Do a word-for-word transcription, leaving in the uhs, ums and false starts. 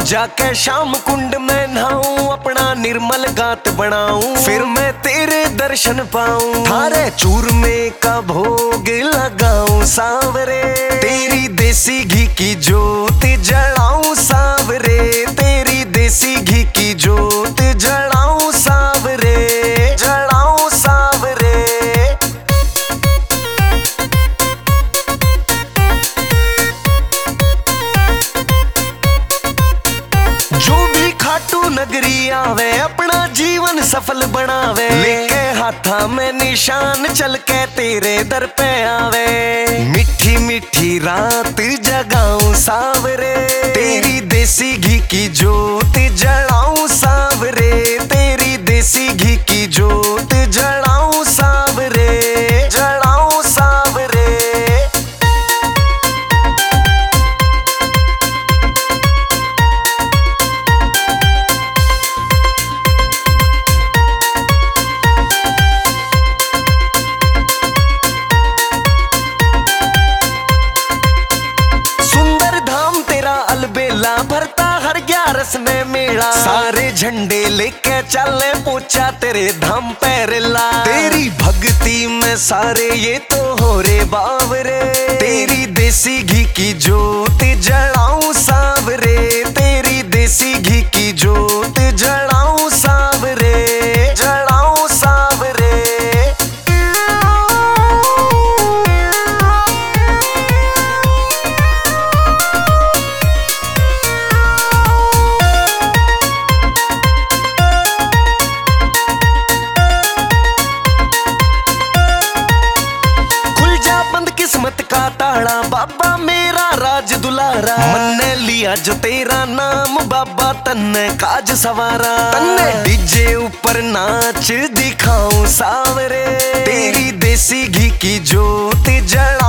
जाके शाम कुंड में नहाऊं, अपना निर्मल गात बनाऊं, फिर मैं तेरे दर्शन पाऊं। थारे चूरमे का भोग लगाऊं सावरे, तेरी देसी घी की जोत जलाऊं सावरे, तेरी देसी घी की जोत जलाऊं सावरे, जलाऊं सावरे। जो भी खाटू नगरी आवे, अपना जीवन सफल बनावे, लेके हाथा में निशान चल के तेरे दर पे आवे। मिठी मिठी रात जगाऊं सावरे, तेरी देसी घी की जोत जलाऊं सावरे, तेरी देसी घी की जोत जलाऊं सावरे, जलाऊं सावरे। अलबेला भरता हर ग्यारस में मेला, सारे झंडे लेके चले पूछा तेरे धाम पैरला। तेरी भक्ति में सारे ये तो हो रे बावरे, तेरी देसी घी की जोत जलाऊं सावरे, तेरी देसी घी की जोत जलाऊं सावरे, जलाऊं सावरे। किस्मत का ताड़ा बाबा मेरा राज दुलारा, मन ने लिया जो तेरा नाम बाबा तन्ने काज सवारा। तन्ने डीजे ऊपर नाच दिखाऊं सावरे, तेरी देसी घी की जोत जला